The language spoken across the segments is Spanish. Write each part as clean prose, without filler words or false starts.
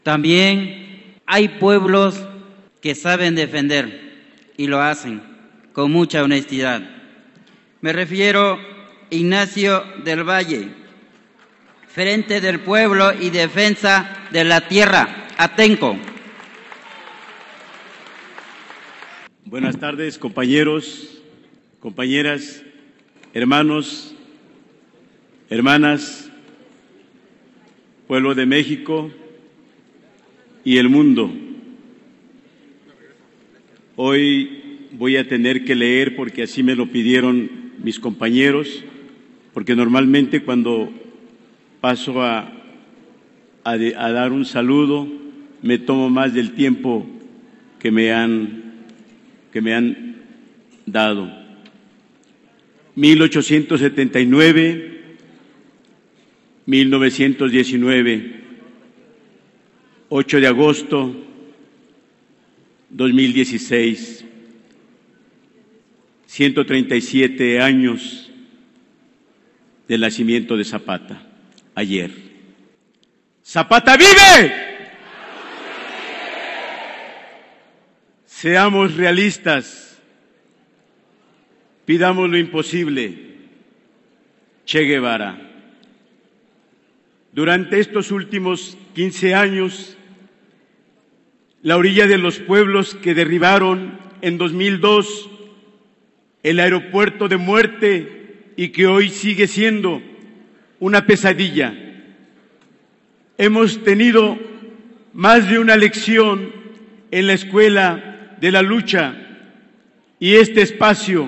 También hay pueblos que saben defender y lo hacen con mucha honestidad. Me refiero a Ignacio del Valle, Frente del Pueblo y Defensa de la Tierra, Atenco. Buenas tardes, compañeros, compañeras, hermanos, hermanas, pueblo de México y el mundo. Hoy voy a tener que leer, porque así me lo pidieron mis compañeros, porque normalmente cuando paso a dar un saludo me tomo más del tiempo que me han dado. 1879, 1919, 8 de agosto 2016, 137 años del nacimiento de Zapata, ayer. ¡Zapata vive! Seamos realistas, pidamos lo imposible. Che Guevara. Durante estos últimos 15 años, la orilla de los pueblos que derribaron en 2002 el aeropuerto de muerte y que hoy sigue siendo una pesadilla. Hemos tenido más de una lección en la escuela de la lucha, y este espacio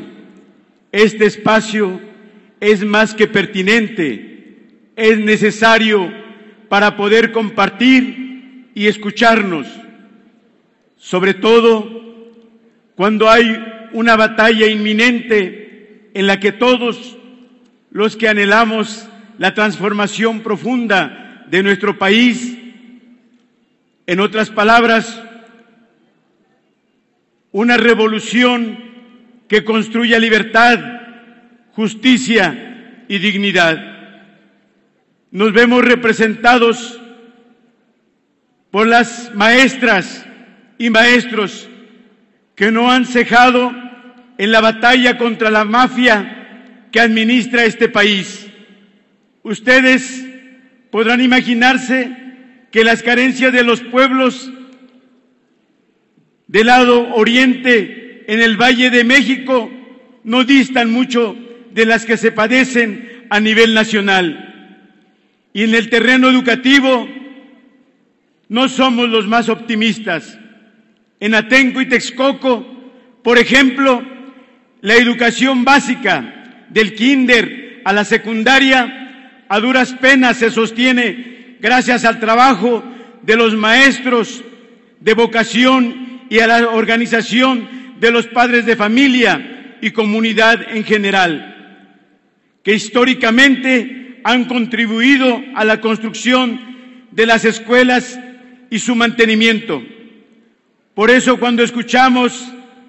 es más que pertinente, es necesario para poder compartir y escucharnos, sobre todo cuando hay una batalla inminente en la que todos los que anhelamos la transformación profunda de nuestro país, en otras palabras, una revolución que construya libertad, justicia y dignidad. Nos vemos representados por las maestras y maestros que no han cejado en la batalla contra la mafia que administra este país. Ustedes podrán imaginarse que las carencias de los pueblos del lado oriente en el Valle de México no distan mucho de las que se padecen a nivel nacional. Y en el terreno educativo no somos los más optimistas. En Atenco y Texcoco, por ejemplo, la educación básica del kinder a la secundaria a duras penas se sostiene gracias al trabajo de los maestros de vocación y a la organización de los padres de familia y comunidad en general, que históricamente han contribuido a la construcción de las escuelas y su mantenimiento. Por eso, cuando escuchamos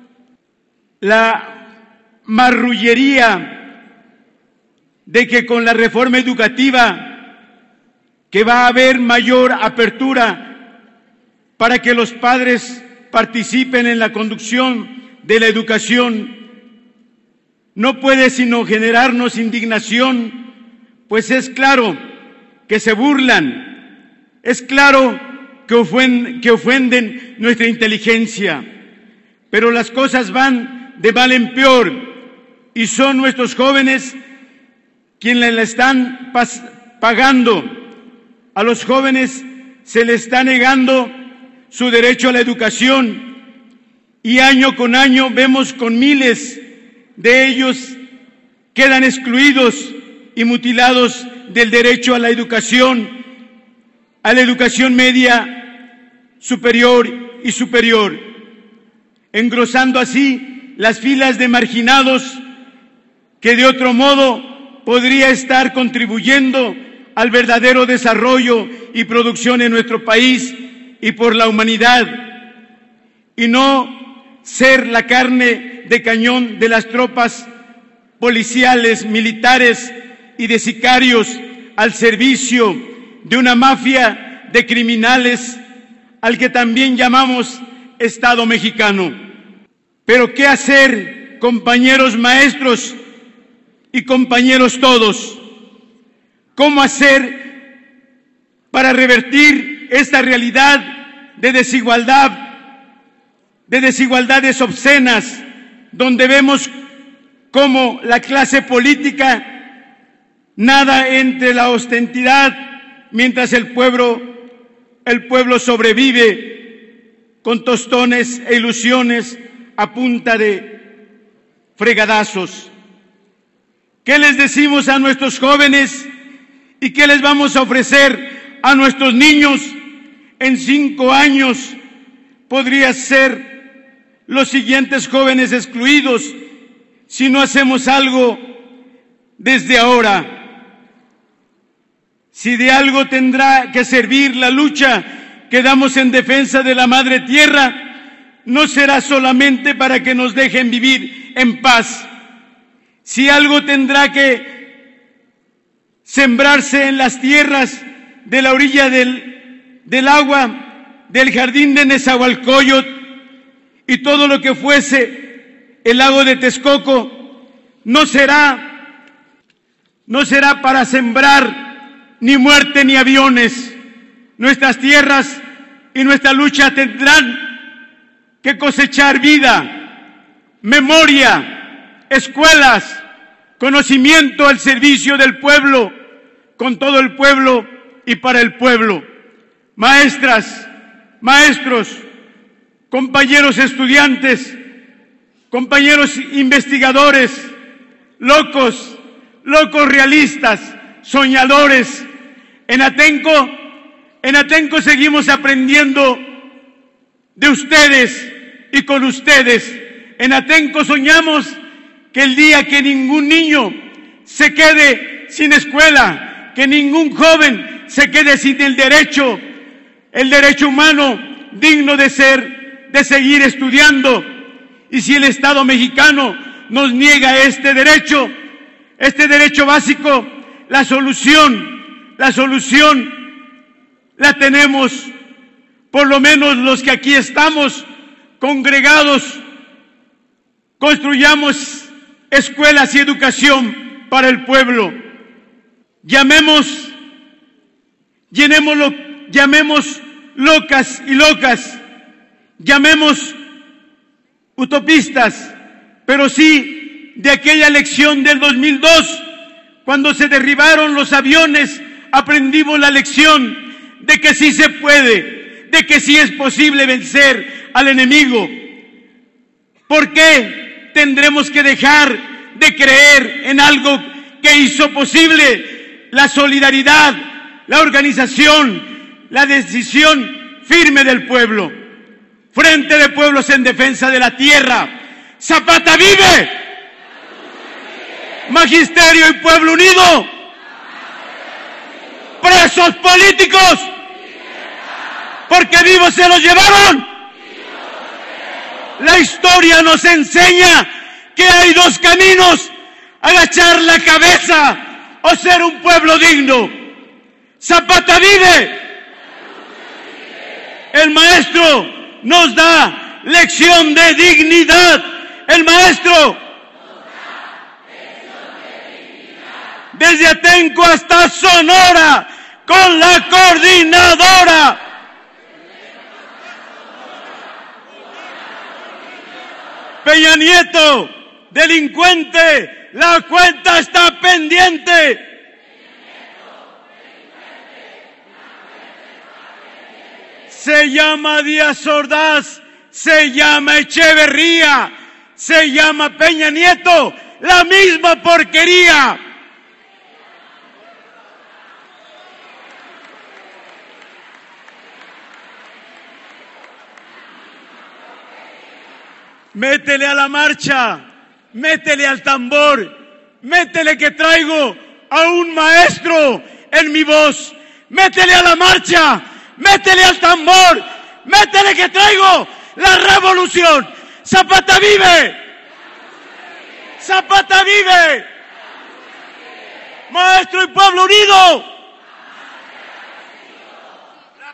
la marrullería de que con la reforma educativa que va a haber mayor apertura para que los padres participen en la conducción de la educación, no puede sino generarnos indignación, pues es claro que se burlan, es claro que ofenden nuestra inteligencia, pero las cosas van de mal en peor y son nuestros jóvenes quienes la están pagando. A los jóvenes se les está negando su derecho a la educación y año con año vemos con miles de ellos quedan excluidos y mutilados del derecho a la educación media, superior y superior, engrosando así las filas de marginados que de otro modo podría estar contribuyendo al verdadero desarrollo y producción en nuestro país y por la humanidad, y no ser la carne de cañón de las tropas policiales, militares y de sicarios al servicio de una mafia de criminales al que también llamamos Estado mexicano. Pero ¿qué hacer, compañeros maestros y compañeros todos? ¿Cómo hacer para revertir esta realidad de desigualdades obscenas, donde vemos cómo la clase política nada entre la ostensidad mientras el pueblo sobrevive con tostones e ilusiones a punta de fregadazos? ¿Qué les decimos a nuestros jóvenes y qué les vamos a ofrecer a nuestros niños? En 5 años podrían ser los siguientes jóvenes excluidos si no hacemos algo desde ahora. Si de algo tendrá que servir la lucha que damos en defensa de la madre tierra, no será solamente para que nos dejen vivir en paz. Si algo tendrá que sembrarse en las tierras de la orilla del agua, del jardín de Nezahualcóyotl y todo lo que fuese el lago de Texcoco, no será para sembrar ni muerte ni aviones. Nuestras tierras y nuestra lucha tendrán que cosechar vida, memoria, escuelas, conocimiento al servicio del pueblo, con todo el pueblo y para el pueblo. Maestras, maestros, compañeros estudiantes, compañeros investigadores, locos realistas, soñadores. En Atenco seguimos aprendiendo de ustedes y con ustedes. En Atenco soñamos que el día que ningún niño se quede sin escuela, que ningún joven se quede sin el derecho humano digno de seguir estudiando. Y si el Estado mexicano nos niega este derecho básico, la solución la tenemos, por lo menos los que aquí estamos congregados. Construyamos escuelas y educación para el pueblo. Llamemos locas y locas, llamemos utopistas, pero sí de aquella lección del 2002, cuando se derribaron los aviones, aprendimos la lección de que sí se puede, de que sí es posible vencer al enemigo. ¿Por qué tendremos que dejar de creer en algo que hizo posible la solidaridad, la organización, la decisión firme del pueblo? Frente de Pueblos en Defensa de la Tierra. ¡Zapata vive! Magisterio y Pueblo unido. Presos políticos, porque vivos se los llevaron. La historia nos enseña que hay 2 caminos: agachar la cabeza o ser un pueblo digno. Zapata vive. El maestro nos da lección de dignidad. El maestro, desde Atenco hasta Sonora, con la coordinadora. Peña Nieto, delincuente, la cuenta está pendiente. Se llama Díaz Ordaz, se llama Echeverría, se llama Peña Nieto, la misma porquería. Métele a la marcha, métele al tambor, métele que traigo a un maestro en mi voz, métele a la marcha, métele al tambor, métele que traigo la revolución. Zapata vive, Zapata vive, maestro y pueblo unido.